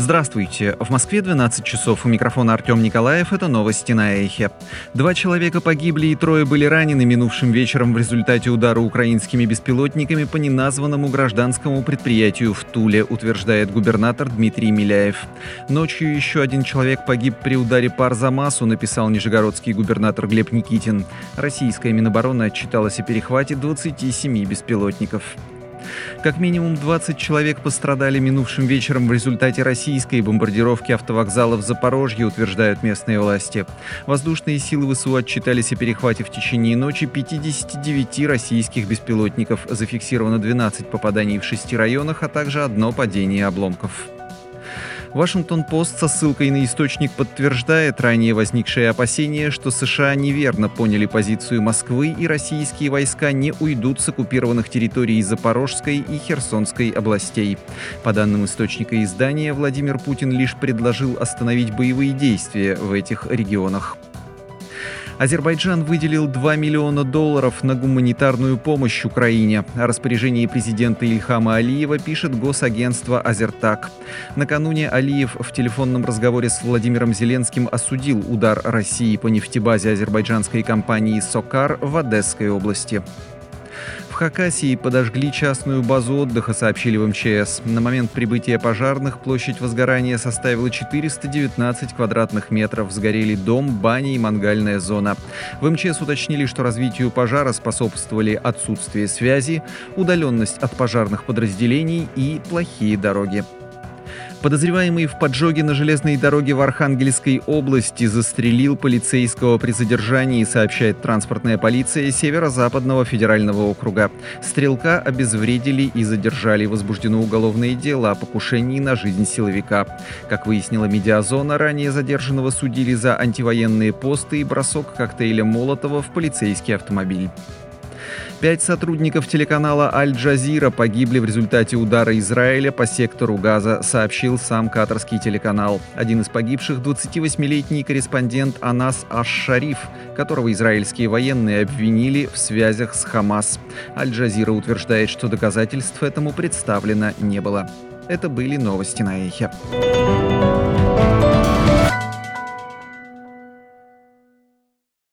Здравствуйте. В Москве 12 часов. У микрофона Артем Николаев. Это новости на Эхе. 2 человека погибли и 3 были ранены минувшим вечером в результате удара украинскими беспилотниками по неназванному гражданскому предприятию в Туле, утверждает губернатор Дмитрий Миляев. Ночью еще 1 человек погиб при ударе по Арзамасу, написал нижегородский губернатор Глеб Никитин. Российская Минобороны отчиталась о перехвате 27 беспилотников. Как минимум 20 человек пострадали минувшим вечером в результате российской бомбардировки автовокзала в Запорожье, утверждают местные власти. Воздушные силы ВСУ отчитались о перехвате в течение ночи 59 российских беспилотников. Зафиксировано 12 попаданий в 6 районах, а также 1 падение обломков. Вашингтон-Пост со ссылкой на источник подтверждает ранее возникшие опасения, что США неверно поняли позицию Москвы и российские войска не уйдут с оккупированных территорий Запорожской и Херсонской областей. По данным источника издания, Владимир Путин лишь предложил остановить боевые действия в этих регионах. Азербайджан выделил $2 миллиона на гуманитарную помощь Украине. О распоряжении президента Ильхама Алиева пишет госагентство «Азертак». Накануне Алиев в телефонном разговоре с Владимиром Зеленским осудил удар России по нефтебазе азербайджанской компании «Сокар» в Одесской области. В Хакасии подожгли частную базу отдыха, сообщили в МЧС. На момент прибытия пожарных площадь возгорания составила 419 квадратных метров. Сгорели дом, баня и мангальная зона. В МЧС уточнили, что развитию пожара способствовали отсутствие связи, удаленность от пожарных подразделений и плохие дороги. Подозреваемый в поджоге на железной дороге в Архангельской области застрелил полицейского при задержании, сообщает транспортная полиция Северо-Западного федерального округа. Стрелка обезвредили и задержали. Возбуждено уголовное дело о покушении на жизнь силовика. Как выяснила «Медиазона», ранее задержанного судили за антивоенные посты и бросок коктейля Молотова в полицейский автомобиль. 5 сотрудников телеканала «Аль-Джазира» погибли в результате удара Израиля по сектору Газа, сообщил сам катарский телеканал. Один из погибших – 28-летний корреспондент Анас Аш-Шариф, которого израильские военные обвинили в связях с Хамас. «Аль-Джазира» утверждает, что доказательств этому представлено не было. Это были новости на Эхе.